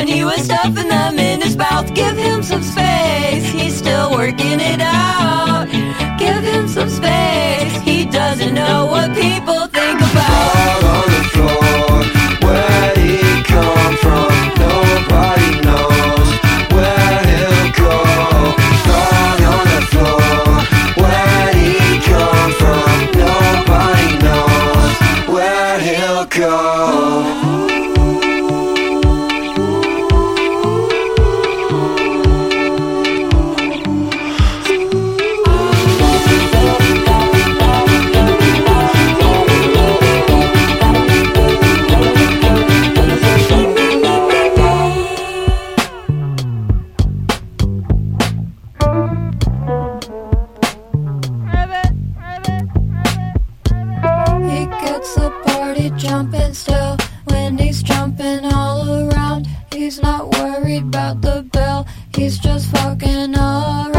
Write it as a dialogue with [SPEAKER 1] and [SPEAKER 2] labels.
[SPEAKER 1] when he was stuffing them in his mouth. Give him some space, he's still working it out. Give him some space, he doesn't know what people think about.
[SPEAKER 2] Out on the floor, where he come from, nobody knows where he'll go. Out on the floor, where he come from, nobody knows where he'll go.
[SPEAKER 1] He gets the party jumping still when he's jumping all around. He's not worried about the bell, he's just fucking around.